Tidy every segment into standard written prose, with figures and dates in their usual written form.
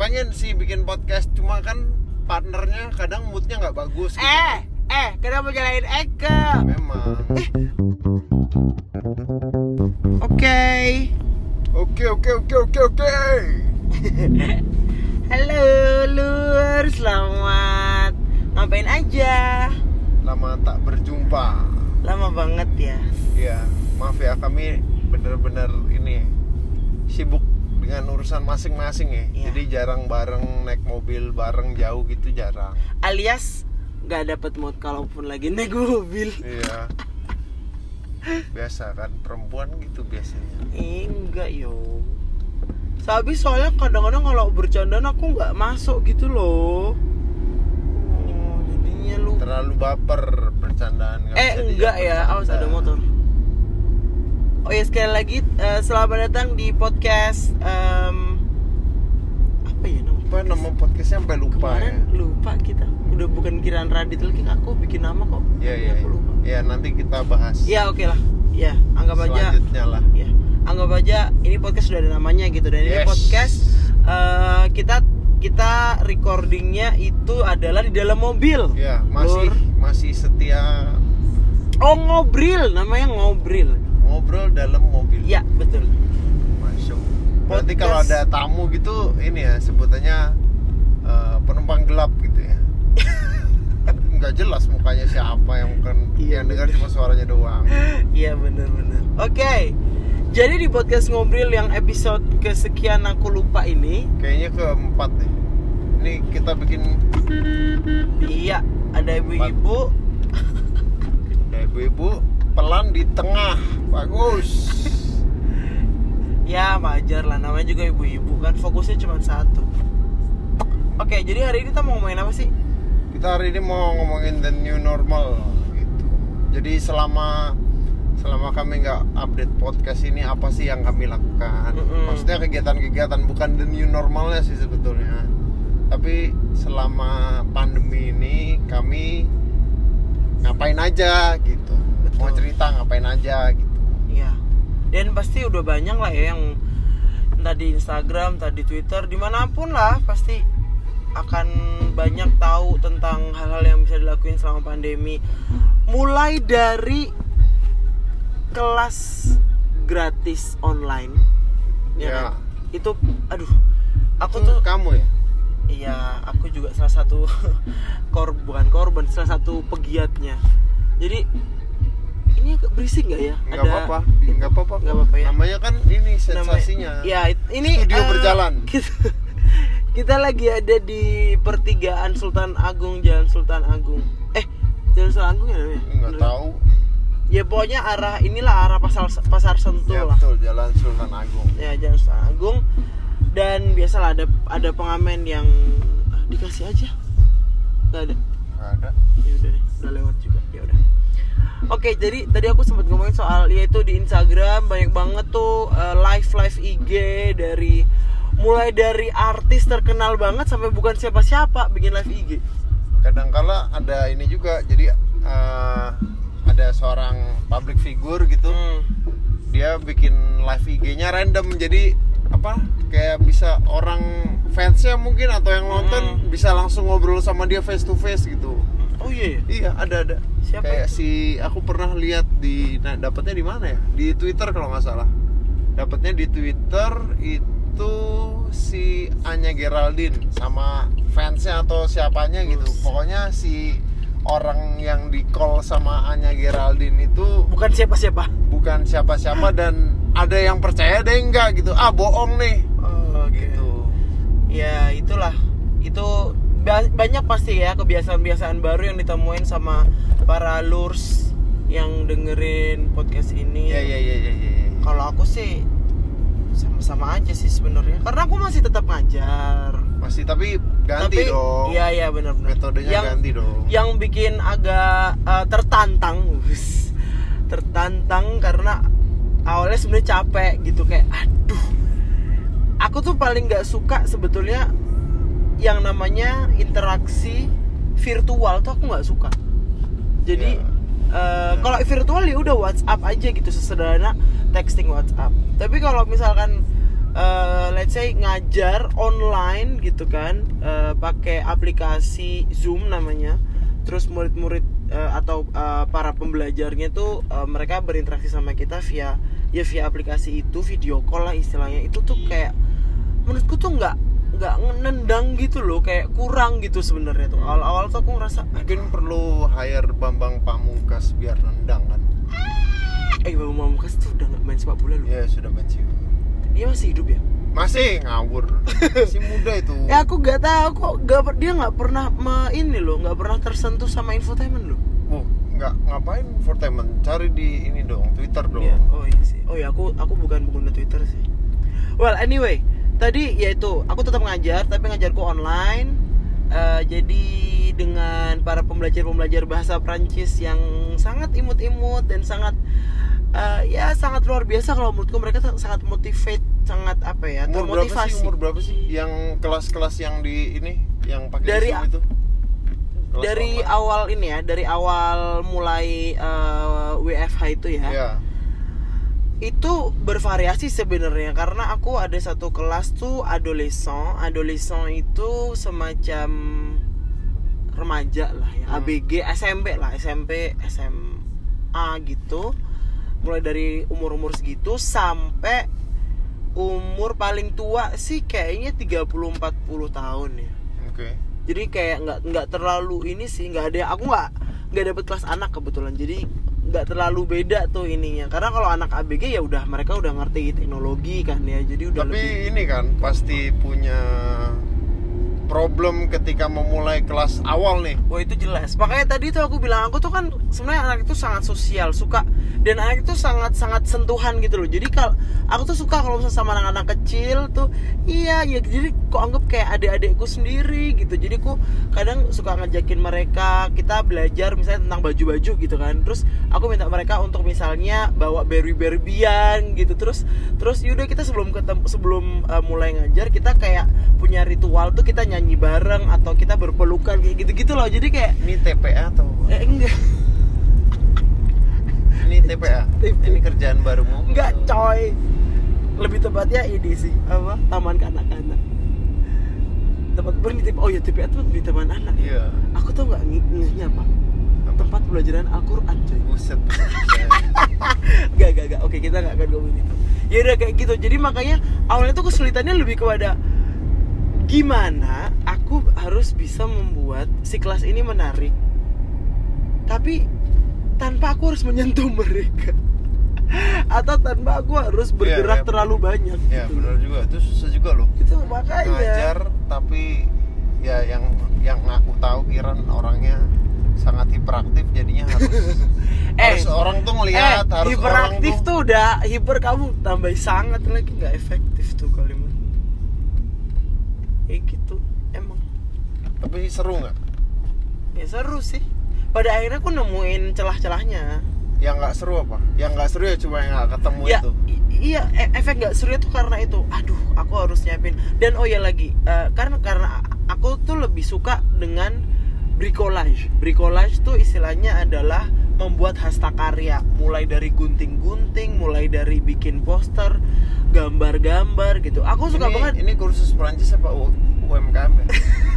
pengen sih bikin podcast, cuma kan partnernya kadang moodnya nggak bagus gitu. Kenapa nyalain Eke? Memang. Oke. Halo Lur, selamat. Ngapain aja? Lama tak berjumpa. Lama banget ya. Iya, maaf ya, kami bener-bener ini sibuk dengan urusan masing-masing ya. Iya. Jadi jarang bareng naik mobil bareng jauh gitu, jarang. Alias nggak dapet mood kalaupun lagi naik mobil. Iya. Biasa kan perempuan gitu biasanya. Enggak yo. Habis soalnya kadang-kadang kalau bercandaan aku nggak masuk gitu loh. Jadinya lu Terlalu baper bercandaan. enggak ya, awas ada motor. Oh ya, sekali lagi selamat datang di podcast apa ya namanya? Apa nama podcastnya sampai lupa. Kemarin ya? lupa kita. Udah bukan Kiraan Radit lagi, aku bikin nama kok. Iya. Aku lupa. Ya nanti kita bahas. Ya oke lah. Ya, anggap aja. Selanjutnya lah. Ya, anggap aja ini podcast sudah ada namanya gitu, dan ini Yes. podcast kita recordingnya itu adalah di dalam mobil. Ya, Lur. masih setia Oh, ngobrol, namanya ngobrol. ngobrol dalam mobil. Ya, betul. Masuk. Berarti Podcast. kalau ada tamu gitu, ini ya sebutannya penumpang gelap gitu ya. Nggak jelas mukanya siapa, yang Iya, dengar bener. cuma suaranya doang. Iya, benar-benar. Oke. Jadi di podcast ngobrol yang episode kesekian aku lupa ini, Kayaknya keempat deh. Ini kita bikin iya, ada ibu-ibu. ibu-ibu pelan di tengah. Bagus. Ya wajar lah, namanya juga ibu-ibu kan, fokusnya cuma satu. Oke, jadi hari ini kita mau ngomongin apa sih? Kita hari ini mau ngomongin the new normal gitu. Jadi selama kami nggak update podcast ini, apa sih yang kami lakukan? Maksudnya kegiatan-kegiatan, bukan the new normalnya sih sebetulnya. Tapi selama pandemi ini kami ngapain aja gitu. Betul. Mau cerita ngapain aja gitu. Iya. Dan pasti udah banyak lah ya yang entah di Instagram, entah di Twitter, dimanapun lah pasti akan banyak tahu tentang hal-hal yang bisa dilakuin selama pandemi. Mulai dari kelas gratis online, Ya. kan? Itu, aduh, aku Itu tuh, kamu ya? iya, aku juga salah satu bukan korban, salah satu pegiatnya. Jadi ini agak berisik nggak ya? Nggak apa-apa. Nggak apa-apa ya. Namanya kan ini sensasinya. Ya, ini Studio berjalan. Kita lagi ada di pertigaan Sultan Agung, Jalan Sultan Agung. Jalan Sultan Agung ya namanya? Nggak tahu. Ya pokoknya arah pasar Sentul Ya lah. betul, Jalan Sultan Agung. Ya, Jalan Sultan Agung. Dan biasalah ada pengamen yang dikasih aja. Nggak ada. Nggak ada. Ya udah deh, udah lewat juga. Ya udah. Oke, jadi tadi aku sempat ngomongin soal, yaitu di Instagram banyak banget tuh live IG mulai dari artis terkenal banget sampai bukan siapa-siapa bikin live IG. Kadangkala ada ini juga, jadi ada seorang public figure gitu, dia bikin live IG-nya random, jadi apa, kayak bisa orang fansnya mungkin atau yang nonton bisa langsung ngobrol sama dia face to face gitu. Oh iya. Iya, ada. Siapa Kayak itu? aku pernah lihat dapatnya di mana ya? Di Twitter kalau nggak salah. Dapatnya di Twitter itu si Anya Geraldine sama fansnya atau siapanya gitu. Pokoknya si orang yang di call sama Anya Geraldine itu Bukan siapa-siapa. bukan siapa-siapa, dan ada yang percaya, ada yang enggak gitu. Bohong nih. Oh, Gitu. Ya itulah. Itu banyak pasti ya kebiasaan-kebiasaan baru yang ditemuin sama para lurs yang dengerin podcast ini. Iya. Kalau aku sih sama-sama aja sih sebenarnya, karena aku masih tetap ngajar. Masih, tapi ganti dong. Iya benar-benar. Metodenya ganti dong. Yang bikin agak tertantang karena awalnya sebenarnya capek gitu, kayak aduh. Aku tuh paling nggak suka sebetulnya yang namanya interaksi virtual tuh, aku nggak suka. Jadi kalau virtual ya udah WhatsApp aja gitu, sesederhana texting WhatsApp. Tapi kalau misalkan let's say ngajar online gitu kan, pakai aplikasi Zoom namanya. Terus murid-murid atau para pembelajarnya tuh mereka berinteraksi sama kita via aplikasi itu, video call lah istilahnya. Itu tuh kayak menurutku tuh nggak nendang gitu loh, kayak kurang gitu sebenarnya tuh. Awal-awal tuh aku ngerasa mungkin perlu hire Bambang Pamungkas biar nendang kan. Bambang Pamungkas tuh udah nggak main sepak bola loh. Ya sudah pensiun. Dia masih hidup ya? Masih ngawur. Masih muda itu. Aku nggak tahu kok, dia nggak pernah nggak pernah tersentuh sama infotainment loh. Nggak ngapain infotainment, cari di ini dong, Twitter dong. Iya. Oh iya sih. Oh ya, aku bukan pengguna Twitter sih. Well anyway, tadi yaitu aku tetap ngajar tapi ngajarku online. Jadi dengan para pembelajar bahasa Prancis yang sangat imut-imut dan sangat sangat luar biasa. Kalau menurutku mereka sangat motivate, sangat termotivasi. Umur berapa sih yang kelas-kelas yang di ini yang pakai dari Zoom itu? Dari online. Awal ini ya, dari awal mulai WFH itu ya. Yeah. Itu bervariasi sebenarnya, karena aku ada satu kelas tuh adolescent itu semacam remaja lah ya, ABG, SMP, SMA gitu. Mulai dari umur segitu sampai umur paling tua sih kayaknya 30-40 tahun ya. Oke. Jadi kayak nggak terlalu ini sih, aku nggak dapet kelas anak kebetulan, jadi nggak terlalu beda tuh ininya. Karena kalau anak ABG ya udah mereka udah ngerti teknologi kan ya, jadi udah. Tapi lebih... ini kan pasti punya problem ketika memulai kelas awal nih. Wah itu jelas. Makanya tadi tuh aku bilang, aku tuh kan sebenarnya anak itu sangat sosial, suka, dan anak itu sangat sentuhan gitu loh. Jadi kalau aku tuh suka kalau misalnya sama anak-anak kecil tuh, iya jadi kok anggap kayak adik-adikku sendiri gitu. Jadi aku kadang suka ngajakin mereka, kita belajar misalnya tentang baju-baju gitu kan. Terus aku minta mereka untuk misalnya bawa berbi-berbian gitu. Terus yaudah kita sebelum mulai ngajar, kita kayak punya ritual tuh, kita nyanyi bareng atau kita berpelukan kayak gitu-gitu loh. Jadi kayak ini TPA atau enggak. Ini TPA. Ini kerjaan barumu? Enggak, coy. Lebih tepatnya ini sih, apa? Taman kanak-kanak. Tempat bernitip. Oh ya, TPA tuh di taman anak. Iya. Aku tuh enggak ngisinya apa? Tempat pelajaran Al-Qur'an, coy. Buset. Enggak. Oke, kita enggak akan ngomongin itu. Ya udah kayak gitu. Jadi makanya awalnya tuh kesulitannya lebih kepada gimana aku harus bisa membuat si kelas ini menarik, tapi tanpa aku harus menyentuh mereka atau tanpa aku harus bergerak terlalu banyak. Iya gitu. Benar juga, itu susah juga loh. Itu makanya ngajar tapi ya yang aku tahu Kiran orangnya sangat hiperaktif, jadinya harus orang tuh ngelihat, harus hiperaktif orang tuh udah hiper, kamu tambah sangat lagi, nggak efektif tuh kalimat. Kayak gitu emang. Tapi seru nggak? Ya seru sih. Pada akhirnya aku nemuin celah-celahnya. Yang nggak seru apa? Yang nggak seru ya cuma yang nggak ketemu ya, itu. Iya, efek nggak seru itu karena itu. Aduh, aku harus nyiapin. Dan oh ya lagi, karena aku tuh lebih suka dengan bricolage. Bricolage tuh istilahnya adalah membuat hastakarya, mulai dari gunting-gunting, mulai dari bikin poster, gambar-gambar gitu. Aku suka banget. Ini kursus Perancis apa UMKM ya?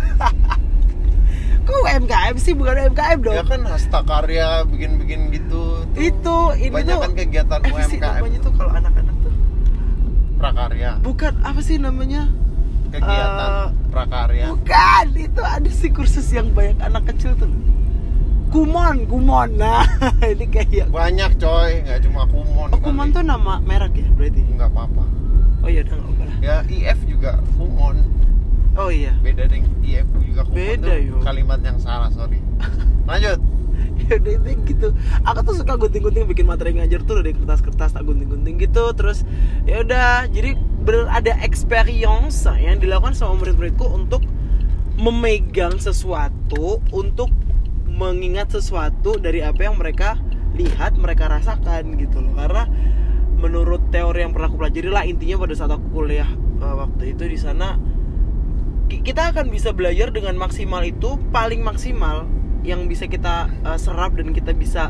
Kok UMKM sih? Bukan UMKM dong. Ya kan hastakarya, bikin-bikin gitu. Ini banyak kan kegiatan UMKM. Apa sih namanya tuh kalau anak-anak tuh? Prakarya. Bukan, apa sih namanya? Kegiatan prakarya. Bukan, itu ada sih kursus yang banyak anak kecil tuh. Kumon. Nah, ini kayak banyak coy, nggak cuma Kumon. Oh, Kumon tuh nama merek ya berarti? Nggak apa-apa. Oh iya, udah nggak apa-apa lah. Ya, IF juga Kumon. Oh iya. Beda dengan IF juga Kumon. Beda yo. Kalimat yang salah, sorry. Lanjut. Ya udah gitu. Aku tuh suka gunting-gunting, bikin materi ngajar tuh dari kertas-kertas tak gunting-gunting gitu. Terus ya udah, jadi bener ada experience yang dilakukan sama murid-muridku untuk memegang sesuatu, untuk mengingat sesuatu dari apa yang mereka lihat, mereka rasakan gitu loh. Karena menurut teori yang pernah aku pelajari lah, intinya pada saat aku kuliah waktu itu di sana, kita akan bisa belajar dengan maksimal itu, paling maksimal yang bisa kita serap dan kita bisa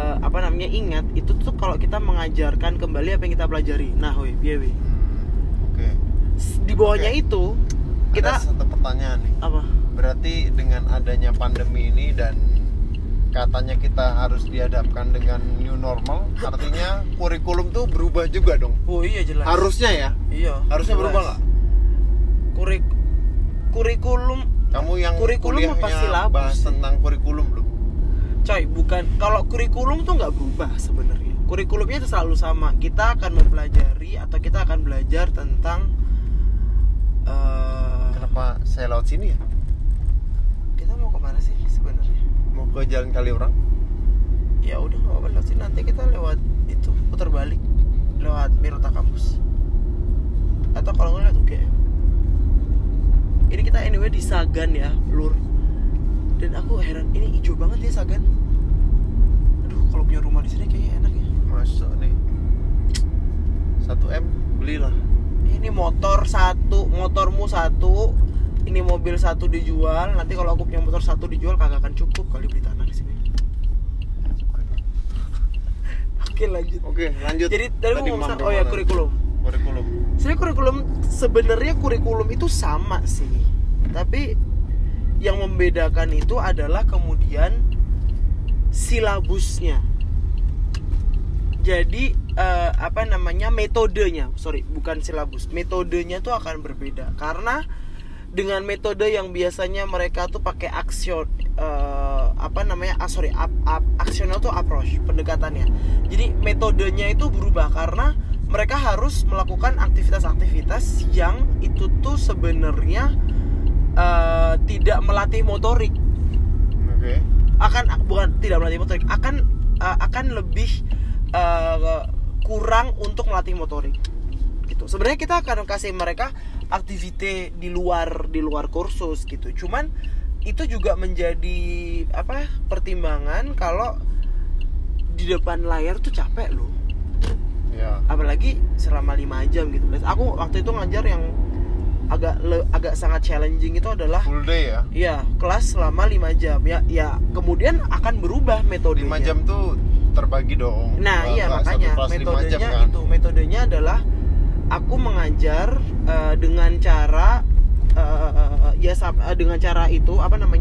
ingat itu tuh kalau kita mengajarkan kembali apa yang kita pelajari. Nah, piye. Di bawahnya Oke. itu kita Ada satu pertanyaan nih. apa? Berarti dengan adanya pandemi ini dan katanya kita harus dihadapkan dengan new normal, artinya kurikulum tuh berubah juga dong. Oh iya jelas. Harusnya ya. Iya. Harusnya jelas. berubah nggak? Kurikulum Kamu yang Kurikulum apa kuliahnya silabus bahas sih? tentang kurikulum belum? coy, bukan, kalau kurikulum tuh nggak berubah sebenarnya. Kurikulumnya itu selalu sama. Kita akan mempelajari atau kita akan belajar tentang Kenapa saya lewat sini ya? kita mau kemana sih sebenarnya? Mau ke Jalan Kaliurang? Ya udah nggak apa-apa, lewat sini. Nanti kita lewat itu putar balik lewat Mirota Kampus atau kalau nggak lewat UGM. Ini kita anyway di Sagan ya, Lur. Dan aku heran, ini hijau banget ya Sagan. Aduh, kalau punya rumah di sini kayaknya enak ya. Masuk nih 1M belilah. Ini motor satu, motormu satu, ini mobil satu dijual. Nanti kalau aku punya motor satu dijual kagak akan cukup kali beli tanah di sini. Oke lanjut. Oke, lanjut. Jadi tadi mau ngomong oh ya kurikulum. Sebenarnya kurikulum itu sama sih. Tapi yang membedakan itu adalah kemudian silabusnya. Jadi metodenya, bukan silabus. Metodenya tuh akan berbeda karena dengan metode yang biasanya mereka tuh pakai actional tuh approach pendekatannya. Jadi metodenya itu berubah karena mereka harus melakukan aktivitas-aktivitas yang itu tuh sebenarnya tidak melatih motorik. Oke. Bukan tidak melatih motorik, akan lebih kurang untuk melatih motorik. Gitu. Sebenarnya kita akan kasih mereka aktiviti di luar kursus gitu. Cuman itu juga menjadi pertimbangan kalau di depan layar tuh capek loh. Ya. Apalagi selama 5 jam gitu. Aku waktu itu ngajar yang agak sangat challenging itu adalah Full day ya. Iya, kelas selama 5 jam. Ya kemudian akan berubah metodenya. 5 jam tuh terbagi dong. Nah, iya makanya metodenya kan? Metodenya adalah aku mengajar dengan cara dengan cara itu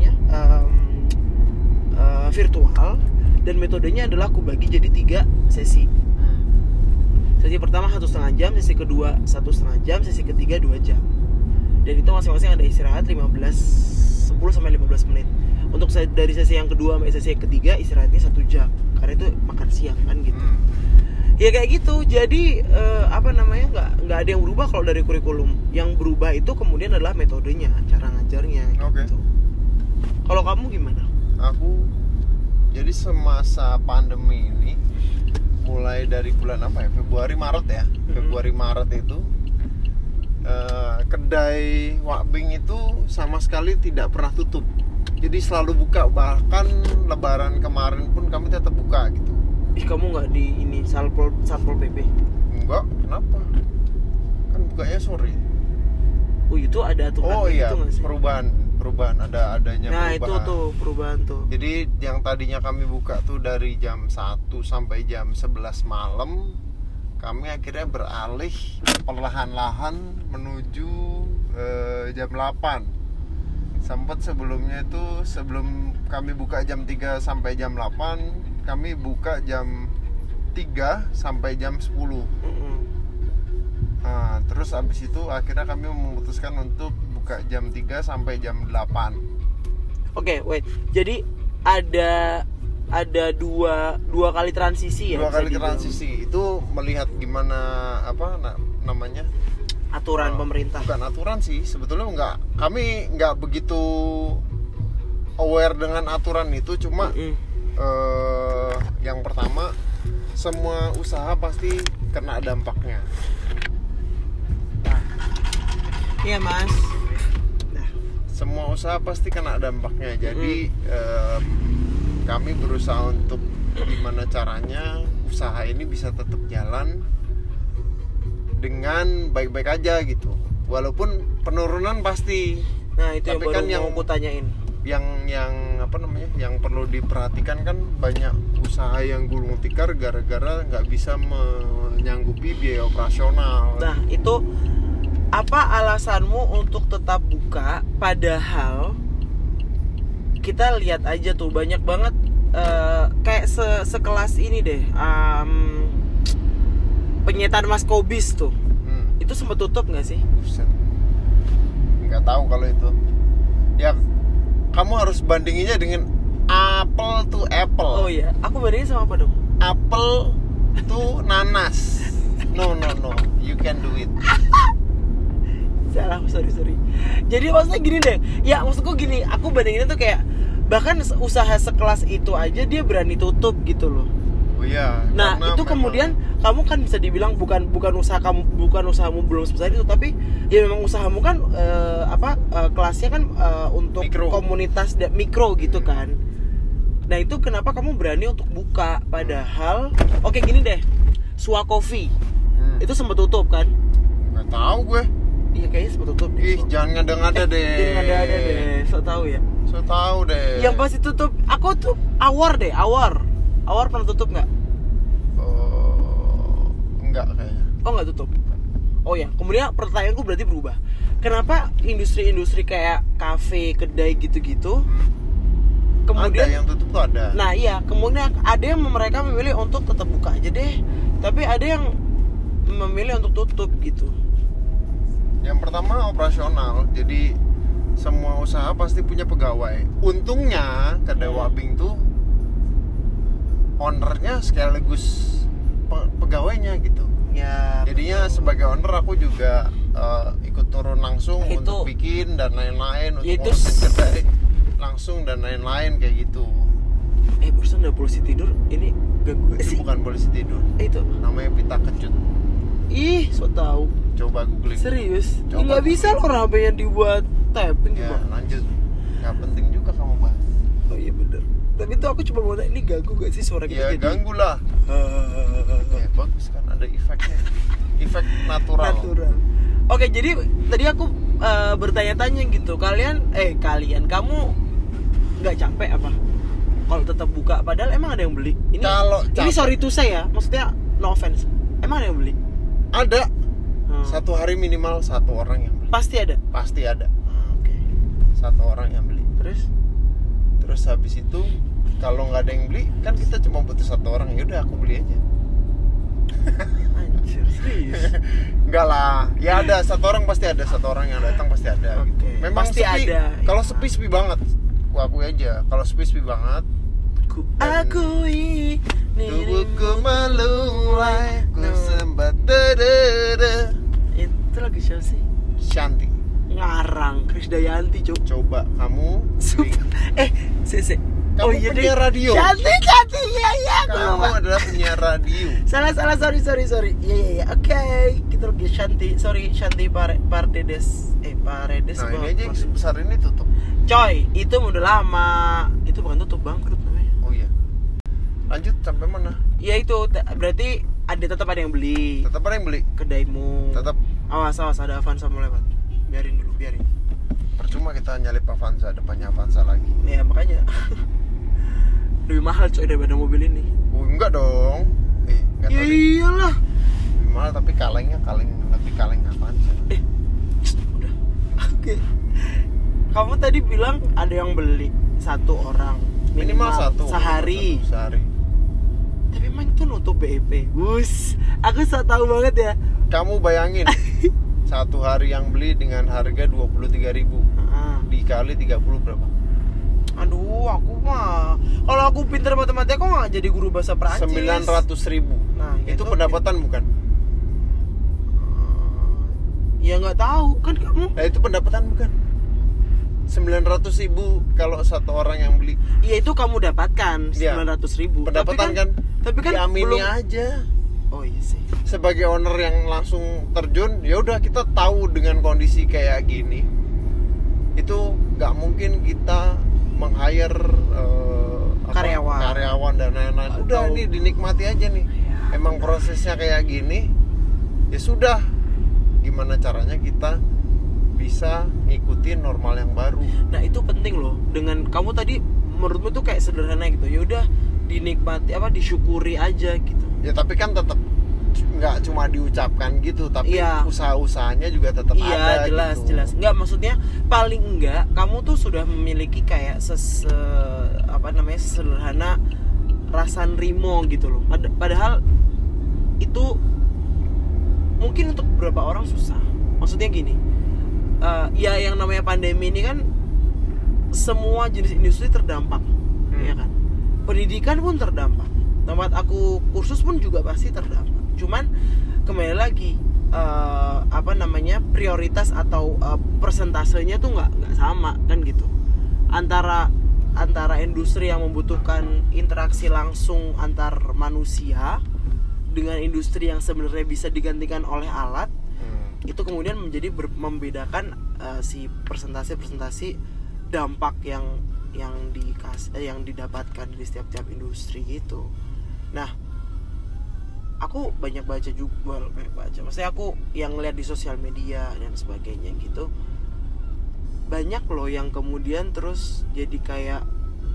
virtual, dan metodenya adalah aku bagi jadi 3 sesi. Sesi pertama 1,5 jam, sesi kedua 1,5 jam, sesi ketiga 2 jam. Dan itu masing-masing ada istirahat 10 sampai 15 menit. Untuk dari sesi yang kedua sampai sesi yang ketiga istirahatnya 1 jam. Karena itu makan siang kan gitu. Ya kayak gitu. Jadi nggak ada yang berubah kalau dari kurikulum. Yang berubah itu kemudian adalah metodenya, cara ngajarnya gitu. Kalau kamu gimana? Aku jadi semasa pandemi ini mulai dari bulan Februari Maret ya. Februari Maret itu kedai Wakbing itu sama sekali tidak pernah tutup. Jadi selalu buka, bahkan lebaran kemarin pun kami tetap buka gitu. Ih, kamu nggak di ini Satpol PP? Enggak, kenapa? Kan bukanya sore. Oh itu ada aturan gitu nggak sih? Perubahan adanya nah, perubahan. itu tuh perubahan tuh. Jadi yang tadinya kami buka tuh dari jam 1 sampai jam 11 malam, kami akhirnya beralih perlahan-lahan menuju jam 8. Sempat sebelumnya itu sebelum kami buka jam 3 sampai jam 8, kami buka jam 3 sampai jam 10. Nah, terus abis itu akhirnya kami memutuskan untuk buka jam 3 sampai jam 8. Oke, wait. Jadi ada dua kali transisi ya? 2 kali transisi. Itu melihat gimana namanya? Aturan pemerintah. Bukan aturan sih, sebetulnya kami nggak begitu aware dengan aturan itu. Cuma yang pertama, semua usaha pasti kena dampaknya. Iya mas. Semua usaha pasti kena dampaknya. Jadi kami berusaha untuk gimana caranya usaha ini bisa tetap jalan dengan baik-baik aja gitu. Walaupun penurunan pasti. Nah itu tapi yang mau aku tanyain. Yang perlu diperhatikan kan banyak usaha yang gulung tikar gara-gara nggak bisa menyanggupi biaya operasional. Nah itu Apa alasanmu untuk tetap buka padahal kita lihat aja tuh banyak banget kayak sekelas ini deh, penyetan Mas Kobis tuh. Itu sempat tutup nggak sih? Buset. Nggak tahu kalau itu. Ya kamu harus bandinginnya dengan apple to apple. Oh iya, aku bandingin sama apa dong? Apple to nanas. No, you can do it. Salah, sorry. Jadi maksudnya gini deh, ya maksudku gini, aku bandinginnya tuh kayak bahkan usaha sekelas itu aja dia berani tutup gitu loh. Oh iya. Nah itu kemudian kamu kan bisa dibilang bukan usahamu belum sebesar itu, tapi ya memang usahamu kan kelasnya kan untuk mikro. Komunitas mikro gitu kan. Nah itu kenapa kamu berani untuk buka padahal oke gini deh, Sua Coffee itu sempat tutup kan? Nggak tahu gue. Iya kayaknya sempat tutup deh. Ih jangan ngada-ngada deh. Jangan ngada-ngada deh, so tau ya. So tau deh. Yang pasti tutup, aku tuh Awar pernah tutup nggak? Enggak kayaknya. Oh nggak tutup. Oh ya, kemudian pertanyaanku berarti berubah. Kenapa industri-industri kayak kafe, kedai gitu-gitu? Kemudian ada yang tutup tuh ada. Nah iya, kemudian ada yang mereka memilih untuk tetap buka aja deh. Tapi ada yang memilih untuk tutup gitu. Yang pertama operasional, jadi semua usaha pasti punya pegawai. Untungnya kedai Wabing tuh ownernya sekaligus pegawainya gitu. Ya. Jadinya betul. Sebagai owner aku juga ikut turun langsung itu, untuk bikin dan lain-lain, untuk ngurusin kedai langsung dan lain-lain kayak gitu. Barusan udah polisi tidur, ini ganggu sih? Itu bukan polisi tidur. Itu namanya pita kecut. Ih, so tau. Coba googling. Serius? Nggak bisa loh HP-nya dibuat tapping ya, gimana? Lanjut. Nggak penting juga kamu bahas. Oh iya bener. Tapi itu aku cuma mau nanya, ini ganggu gak sih suara kita? Ya jadi... ganggu lah. Ya bagus kan, ada efeknya. Efek natural. Oke, jadi tadi aku bertanya-tanya gitu. Kamu nggak capek apa? Kalau tetap buka, padahal emang ada yang beli. Ini sorry to say ya, maksudnya no offense. Emang ada yang beli? Ada. Satu hari minimal satu orang yang beli. Pasti ada? Pasti ada. Oke. Satu orang yang beli. Terus habis itu kalau nggak ada yang beli, kan kita cuma butuh satu orang. Ya udah aku beli aja. Anjir, serius? Enggak lah. Ya ada satu orang, pasti ada satu orang yang datang, pasti ada. Gitu. Memang pasti sepi. Ada. Kalau sepi banget. Aku akui aja. Kalau sepi banget. Akui tubuhku meluai, ku sempat terada. Itu lagu siapa sih? Shanti. Ngarang Krisdayanti, Cuk. Coba kamu Sese. Kamu penyiar radio. Shanti, iya. Kamu adalah penyiar radio. Salah, sorry. Iya. Oke. Kita lagi Shanti Paredes. Paredes. Nah, ini aja yang sebesar ini tutup. Coy, itu udah lama. Itu bukan tutup, bangkrut namanya. Oh iya. Lanjut sampai mana? Ya itu berarti tetap ada yang beli. Tetap ada yang beli. Kedaimu. Tetap. Awas ada Avanza mau lewat. Biarin dulu. Percuma kita nyalip Avanza, depannya Avanza lagi. Ya makanya. Lebih mahal coy daripada mobil ini. Oh enggak dong. Enggak tahu. Iyalah. Lebih mahal tapi lebih kaleng Avanza. Udah. Oke. Kamu tadi bilang ada yang beli satu orang minimal satu sehari. Tapi emang itu nutup BEP. Aku so tahu banget ya. Kamu bayangin satu hari yang beli dengan harga 23.000 dikali 30 berapa? Aduh, aku mah kalau aku pintar matematika kok nggak jadi guru bahasa Perancis. 900.000. Nah, itu pendapatan bukan? Ya nggak tahu kan kamu. Nah itu pendapatan bukan? 900.000 kalau satu orang yang beli. Iya itu kamu dapatkan 900.000. Pendapatan tapi kan belum... diamini aja. Oh iya sih. Sebagai owner yang langsung terjun, ya udah kita tahu dengan kondisi kayak gini. Itu nggak mungkin kita meng-hire karyawan dan lain-lain. Udah ini dinikmati aja nih. Ya. Emang prosesnya kayak gini. Ya sudah. Gimana caranya kita bisa ngikutin normal yang baru. Nah itu penting loh. Dengan kamu tadi menurutmu tuh kayak sederhana gitu. Ya udah dinikmati disyukuri aja gitu. Ya tapi kan tetap nggak cuma diucapkan gitu, tapi usaha-usahanya juga tetap ada. Jelas gitu. jelas. Nggak, maksudnya paling enggak kamu tuh sudah memiliki kayak sesederhana rasa nrimo gitu loh. Padahal itu mungkin untuk beberapa orang susah. Maksudnya gini, ya yang namanya pandemi ini kan semua jenis industri terdampak, ya kan. Pendidikan pun terdampak. Tempat aku kursus pun juga pasti terdampak. Cuman kembali lagi prioritas atau persentasenya tuh nggak sama kan gitu. Antara industri yang membutuhkan interaksi langsung antar manusia dengan industri yang sebenarnya bisa digantikan oleh alat, itu kemudian menjadi membedakan si presentasi dampak yang didapatkan di setiap industri gitu. Nah, aku banyak baca, maksudnya aku yang lihat di sosial media dan sebagainya gitu, banyak loh yang kemudian terus jadi kayak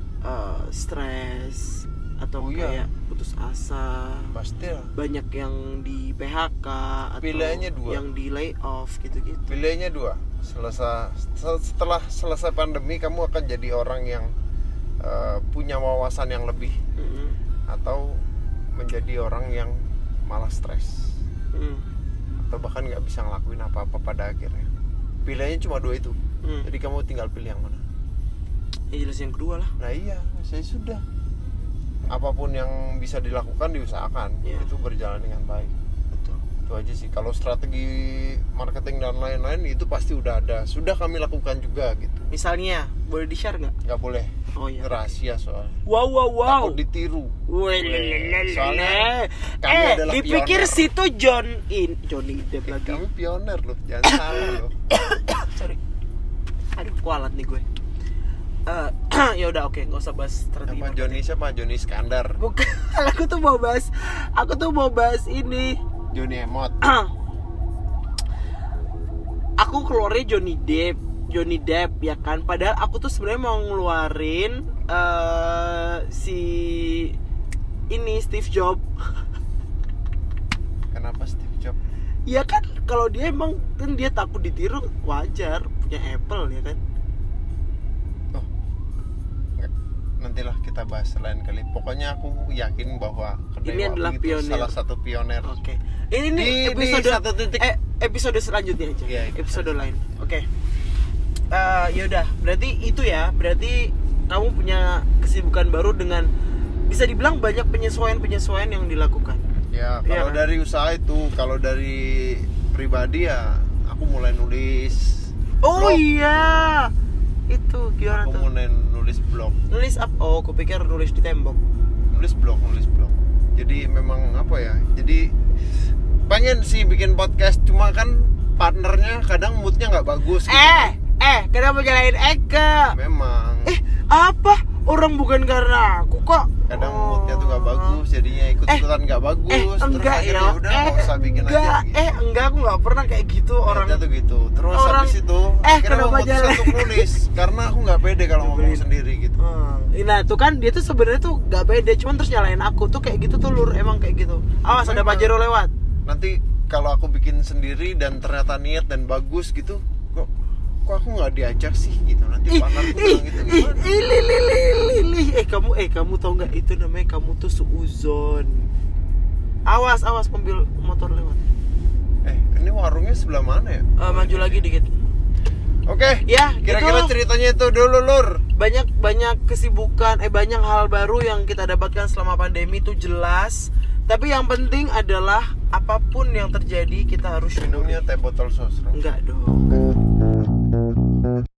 stres atau kayak putus asa. Pasti lah. Banyak yang di PHK atau Pilihannya dua. Yang di layoff gitu-gitu. Pilihannya dua. Setelah selesai pandemi, kamu akan jadi orang yang punya wawasan yang lebih, atau menjadi orang yang malah stres, atau bahkan nggak bisa ngelakuin apa-apa pada akhirnya. Pilihannya cuma dua itu. Jadi kamu tinggal pilih yang mana. Ya jelas yang kedua lah. Nah iya, saya sudah. Apapun yang bisa dilakukan diusahakan, itu berjalan dengan baik. Betul. Itu aja sih. Kalau strategi marketing dan lain-lain itu pasti udah ada. Sudah kami lakukan juga gitu. Misalnya, boleh di-share nggak? Nggak boleh. Oh iya. Rahasia soalnya. Wow. Takut ditiru. Soalnya kami adalah dipikir pioner. situ Johnny Depp lagi. Kami pioner loh, jangan salah loh. Sorry. Aduh, kualat nih gue. Ya udah, oke, nggak usah bahas strategi. Siapa Johnny Iskandar? Bukan, aku tuh mau bahas ini. Johnny Emot. Aku keluarnya Johnny Depp ya kan. Padahal aku tuh sebenarnya mau ngeluarin si ini Steve Jobs. Kenapa Steve Jobs? Ya kan, kalau dia emang kan dia takut ditiru, wajar, punya Apple ya kan. Nantilah kita bahas lain kali. Pokoknya aku yakin bahwa ini adalah pionir. Salah satu pioner. Oke. Ini episode selanjutnya aja. Ya, episode lain. Oke. Ya udah, berarti itu ya. Berarti kamu punya kesibukan baru dengan bisa dibilang banyak penyesuaian yang dilakukan. Ya, kalau dari usaha itu, kalau dari pribadi ya aku mulai nulis. Oh blog. Iya. Itu gimana aku tuh? Aku mulai nulis blog. Nulis apa? Oh, aku pikir nulis di tembok. Nulis blog. Jadi memang apa ya? Jadi pengen sih bikin podcast, cuma kan partnernya kadang moodnya nggak bagus. Gitu. Kenapa nyalain Eka? Memang. Apa? Orang bukan karena aku kok. Kadang moodnya tuh nggak bagus, jadinya ikut-ikutan nggak bagus. Enggak terus ya. Udah nggak usah bikin aja. Gitu. Enggak, aku nggak pernah kayak gitu orangnya tuh gitu. Terus habis itu akhirnya aku memutuskan untuk nulis karena aku nggak pede kalau ngomong sendiri gitu. Nah tuh kan dia tuh sebenarnya tuh nggak pede, cuman terus nyalain aku tuh kayak gitu tuh lur, emang kayak gitu. Awas ada Pajero lewat. Nanti kalau aku bikin sendiri dan ternyata niat dan bagus gitu, kok aku nggak diajak sih gitu, nanti partnerku bilang gitu gimana? Kamu tau nggak itu namanya kamu tuh suuzon. Awas mobil motor lewat. Ini warungnya sebelah mana ya? Maju lagi dikit. Oke. Ya, kira-kira gitu. Ceritanya itu dulu lur. Banyak kesibukan, banyak hal baru yang kita dapatkan selama pandemi itu jelas. Tapi yang penting adalah apapun yang terjadi kita harus minumnya teh botol sosro. Enggak dong.